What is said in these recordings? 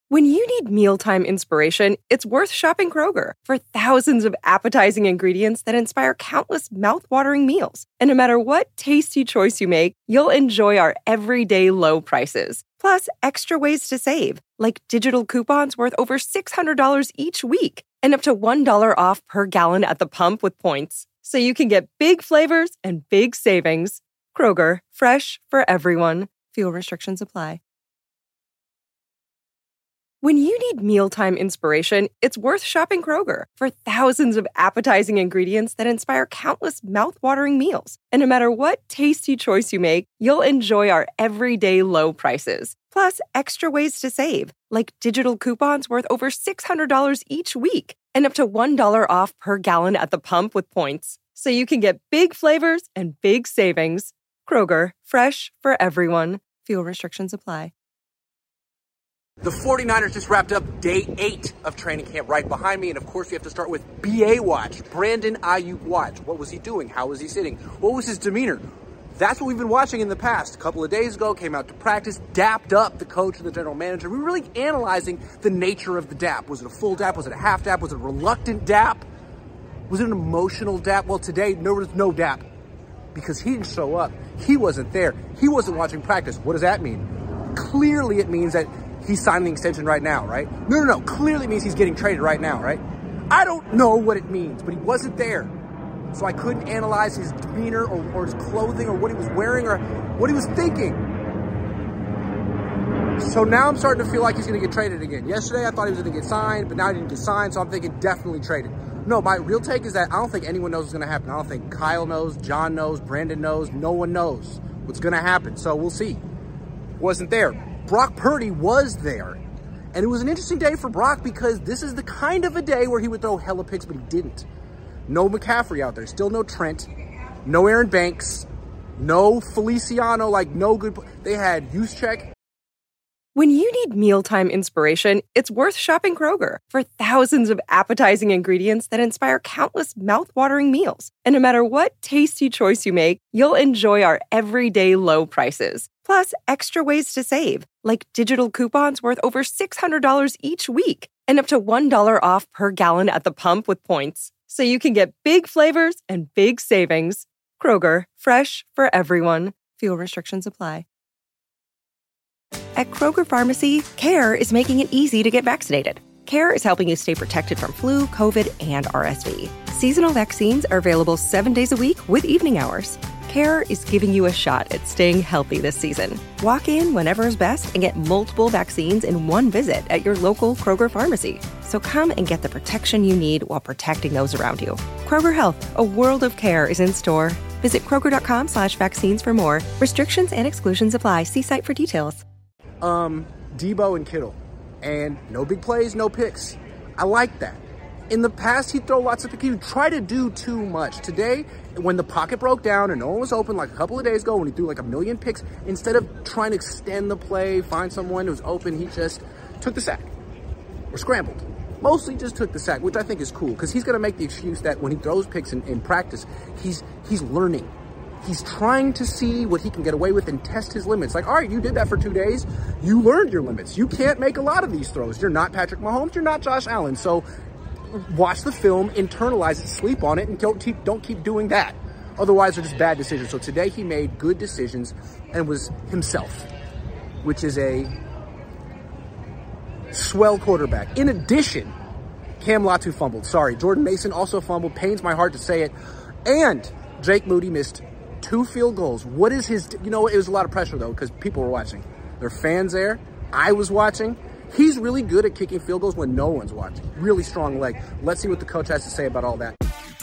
When you need mealtime inspiration, it's worth shopping Kroger for thousands of appetizing ingredients that inspire countless mouth-watering meals. And no matter what tasty choice you make, you'll enjoy our everyday low prices. Plus, extra ways to save, like digital coupons worth over $600 each week and up to $1 off per gallon at the pump with points. So you can get big flavors and big savings. Kroger, fresh for everyone. Fuel restrictions apply. When you need mealtime inspiration, it's worth shopping Kroger for thousands of appetizing ingredients that inspire countless mouth-watering meals. And no matter what tasty choice you make, you'll enjoy our everyday low prices. Plus, extra ways to save, like digital coupons worth over $600 each week and up to $1 off per gallon at the pump with points. So you can get big flavors and big savings. Kroger, fresh for everyone. Fuel restrictions apply. The 49ers just wrapped up day 8 of training camp right behind me. And of course, we have to start with BA watch, Brandon Ayuk watch. What was he doing? How was he sitting? What was his demeanor? That's what we've been watching in the past. A couple of days ago, came out to practice, dapped up the coach and the general manager. We were really analyzing the nature of the dap. Was it a full dap? Was it a half dap? Was it a reluctant dap? Was it an emotional dap? Well, today, there was no dap because he didn't show up. He wasn't there. He wasn't watching practice. What does that mean? Clearly, it means that he's signing the extension right now, right? No. Clearly it means he's getting traded right now, right? I don't know what it means, but he wasn't there. So I couldn't analyze his demeanor or his clothing or what he was wearing or what he was thinking. So now I'm starting to feel like he's going to get traded again. Yesterday I thought he was going to get signed, but now he didn't get signed, so I'm thinking definitely traded. No, my real take is that I don't think anyone knows what's going to happen. I don't think Kyle knows, John knows, Brandon knows. No one knows what's going to happen. So we'll see. Wasn't there. Brock Purdy was there. And it was an interesting day for Brock because this is the kind of a day where he would throw hella picks, but he didn't. No McCaffrey out there. Still no Trent. No Aaron Banks. No Feliciano. No good. They had Juszczyk. When you need mealtime inspiration, it's worth shopping Kroger for thousands of appetizing ingredients that inspire countless mouth-watering meals. And no matter what tasty choice you make, you'll enjoy our everyday low prices. Plus, extra ways to save, like digital coupons worth over $600 each week and up to $1 off per gallon at the pump with points. So you can get big flavors and big savings. Kroger, fresh for everyone. Fuel restrictions apply. At Kroger Pharmacy, CARE is making it easy to get vaccinated. CARE is helping you stay protected from flu, COVID, and RSV. Seasonal vaccines are available 7 days a week with evening hours. CARE is giving you a shot at staying healthy this season. Walk in whenever is best and get multiple vaccines in one visit at your local Kroger Pharmacy. So come and get the protection you need while protecting those around you. Kroger Health, a world of care is in store. Visit Kroger.com/vaccines for more. Restrictions and exclusions apply. See site for details. Debo and Kittle. And no big plays, no picks. I like that. In the past, he'd throw lots of picks. He would try to do too much. Today, when the pocket broke down and no one was open, like a couple of days ago when he threw like a million picks, instead of trying to extend the play, find someone who was open, he just took the sack or scrambled. Mostly just took the sack, which I think is cool because he's going to make the excuse that when he throws picks in practice, he's learning. He's trying to see what he can get away with and test his limits. Like, all right, you did that for 2 days. You learned your limits. You can't make a lot of these throws. You're not Patrick Mahomes. You're not Josh Allen. So watch the film, internalize it, sleep on it, and don't keep doing that. Otherwise, they're just bad decisions. So today he made good decisions and was himself, which is a swell quarterback. In addition, Cam Latu fumbled. Sorry, Jordan Mason also fumbled. Pains my heart to say it. And Jake Moody missed 2 field goals. What is his, it was a lot of pressure though, because people were watching. There are fans there. I was watching. He's really good at kicking field goals when no one's watching. Really strong leg. Let's see what the coach has to say about all that.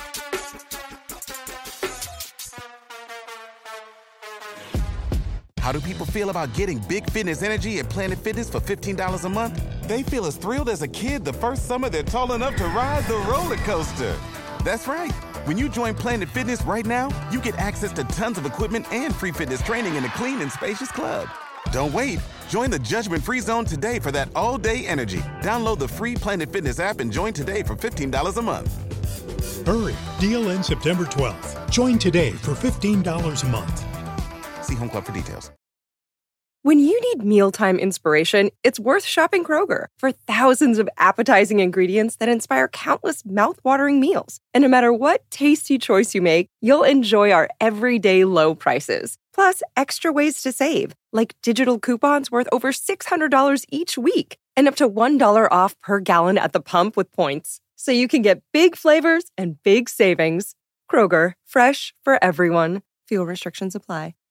How do people feel about getting big fitness energy at Planet Fitness for $15 a month? They feel as thrilled as a kid the first summer they're tall enough to ride the roller coaster. That's right. When you join Planet Fitness right now, you get access to tons of equipment and free fitness training in a clean and spacious club. Don't wait. Join the judgment-free zone today for that all-day energy. Download the free Planet Fitness app and join today for $15 a month. Hurry. Deal ends September 12th. Join today for $15 a month. See Home Club for details. When you need mealtime inspiration, it's worth shopping Kroger for thousands of appetizing ingredients that inspire countless mouthwatering meals. And no matter what tasty choice you make, you'll enjoy our everyday low prices. Plus, extra ways to save, like digital coupons worth over $600 each week and up to $1 off per gallon at the pump with points. So you can get big flavors and big savings. Kroger, fresh for everyone. Fuel restrictions apply.